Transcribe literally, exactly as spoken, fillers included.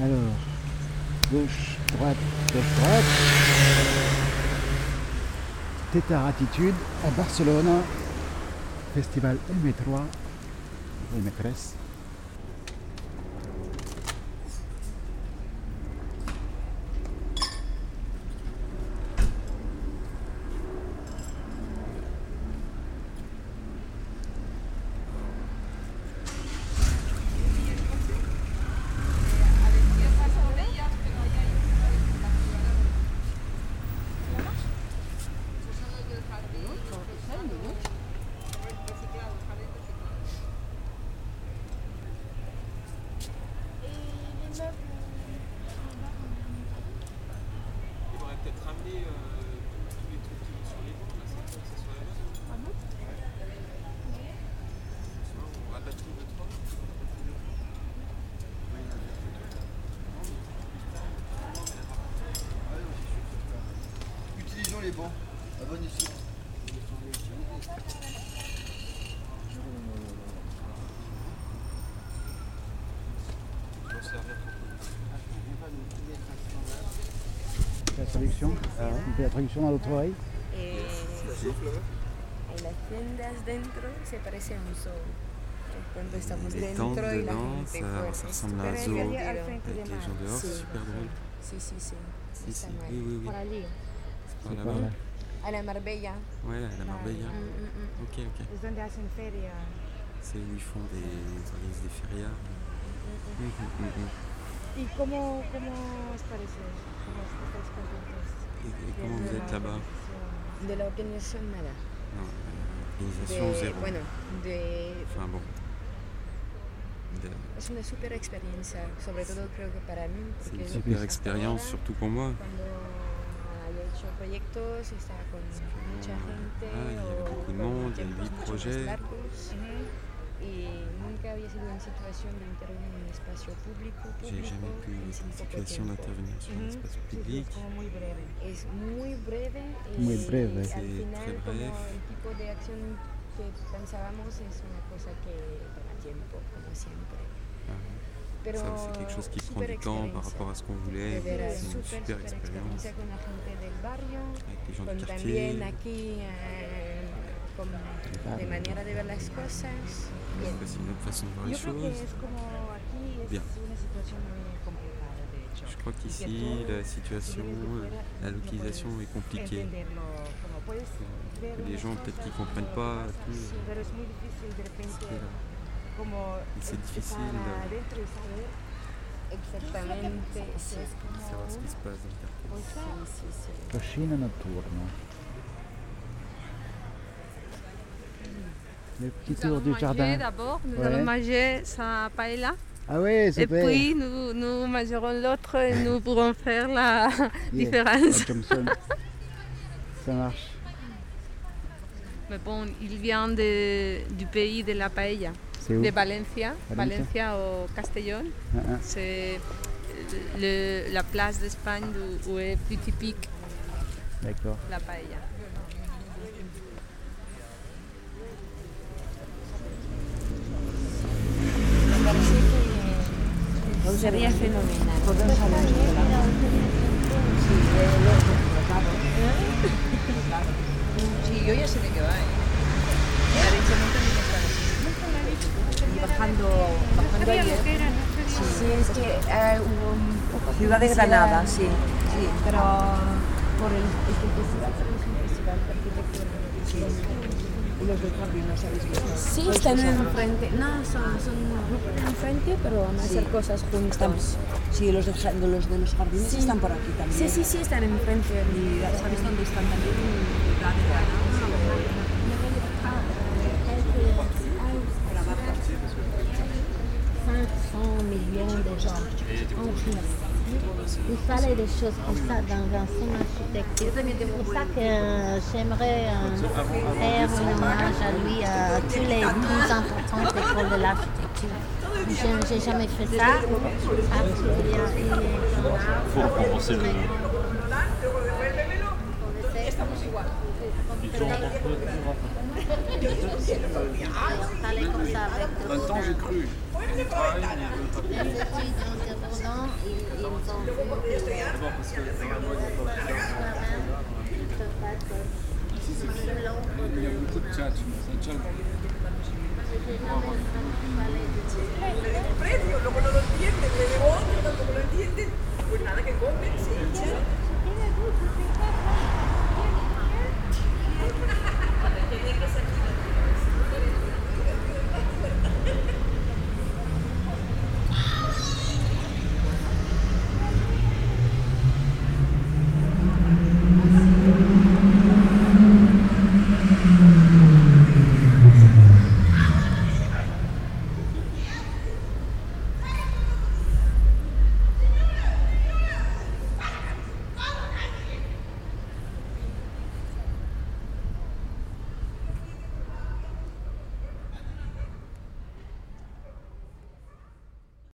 Alors, gauche, droite, gauche, droite. Tétard Attitude à Barcelone. Festival M trois. M tres. Utilisons les bancs, à bonne ici. La traduction, Ah. la traduction dans l'autre oreille. Eh, en las tiendas dentro se parece a un zoo. Eh, Cuando estamos Les dentro tentes y la dedans, gente ça, fuera, ça es ressemble à un súper zoo divertido. avec les gens dehors, Sí. c'est super drôle. Sí, sí, sí. Si, si, Está mal. oui, oui, oui. Por allí. Par C'est là-bas. par là. A la Marbella. Ouais, la, la Marbella. Mm, mm, mm. Ok, ok. Es donde hacen feria. C'est où ils font des, ils organisent des férias. Mhm, mhm, mhm. ¿Y cómo, cómo os parece? ¿Cómo estáis contentos? Et, et comment vous êtes là-bas? De la organización nada. Non, euh, organisation De, zéro. bueno, de, Enfin bon. De- es una super experiencia, sobre todo creo que para mí. C'est Porque une hasta super ahora, expérience, surtout pour moi. Cuando había hecho proyectos, estaba con mucha gente Ah, il y avait o beaucoup de con monde, il y a eu tiempos huit mucho más projets. largos, y nunca había sido en situación de intervenir en un espacio público, J'ai público jamais pu en être sin en poco situation tiempo. d'intervenir sur un espace Sí, sí, public. es como muy breve. Es muy breve y Muy breve. al C'est final très como bref. el tipo de acción que pensábamos es una cosa que toma tiempo, como siempre. Ah, Pero ça, c'est quelque chose qui prend super du temps par experiencia. rapport à ce qu'on voulait. De veras, C'est une super, super super expérience experiencia con la gente del barrio, avec les gens con du también quartier. aquí eh, con, de barrio. manera de ver las cosas. Bien. C'est une autre façon de voir Yo les creo que choses. es como aquí es Bien. una situación muy complicada, de hecho. Je crois qu'ici, la situation, la localisation est compliquée. Entenderlo, como puedes ver Que les unas gens peut-être cosas qu'ils comprennent como pas pasas, tout. pero es muy difícil de repente Voilà. como C'est difficile estar de adentro y saber Exactamente, sí. es como savoir ce qui se passe dans le quartier. pues, Sí, sí, sí. Cucina notturna. Le petit Nous tour allons du manger jardin. d'abord, nous Ouais. allons manger sa paella. Ah ouais, Et super. puis nous, nous mangerons l'autre et nous pourrons faire la Yeah, différence. la Johnson. Ça marche. Mais bon, il vient de- du pays de la paella, C'est où de Valencia, Valencia. Valencia au Castellón. Ah, ah. C'est le- la place d'Espagne où, où est plus typique D'accord. la paella. Me parece que sería fenomenal. Podemos hablar de la Sí, de los los lados. Sí, yo ya sé de qué va, ¿eh? La leche no también está así. Y bajando, bajando ayer. Sí, sí, es que eh, hubo un poco... Ciudad de Granada, sí. Sí, pero por el, es que el festival también es un festival de arquitectura. Y los del jardín, ¿no sabéis visto? Sí, están enfrente. No, son, son grupos enfrente, pero van a Sí. hacer cosas juntos. Sí, los de, de los de los jardines Sí. están por aquí también. Sí, sí, sí, están enfrente. ¿Y sabéis dónde están también? En Ciudad de Granada. cinq cents millions de gens en plus. Il fallait des choses comme ça dans un film architecture. C'est pour ça que euh, j'aimerais euh, faire un hommage à lui, à tous les plus importantes écoles de l'architecture. Je n'ai jamais fait ça. Ah, il y a- il est- Faut compenser le. Il fallait comme ça avec En même temps, j'ai cru. les études, on maintenant, ils, ils ont vu que les D'abord parce que normalement, il y a pas de marins ne peuvent pas être Ici, c'est sous l'ombre de... Il y a beaucoup de tchatch, ça tchatch. J'ai jamais entendu parler de... Precio, lo, lo, lo tieni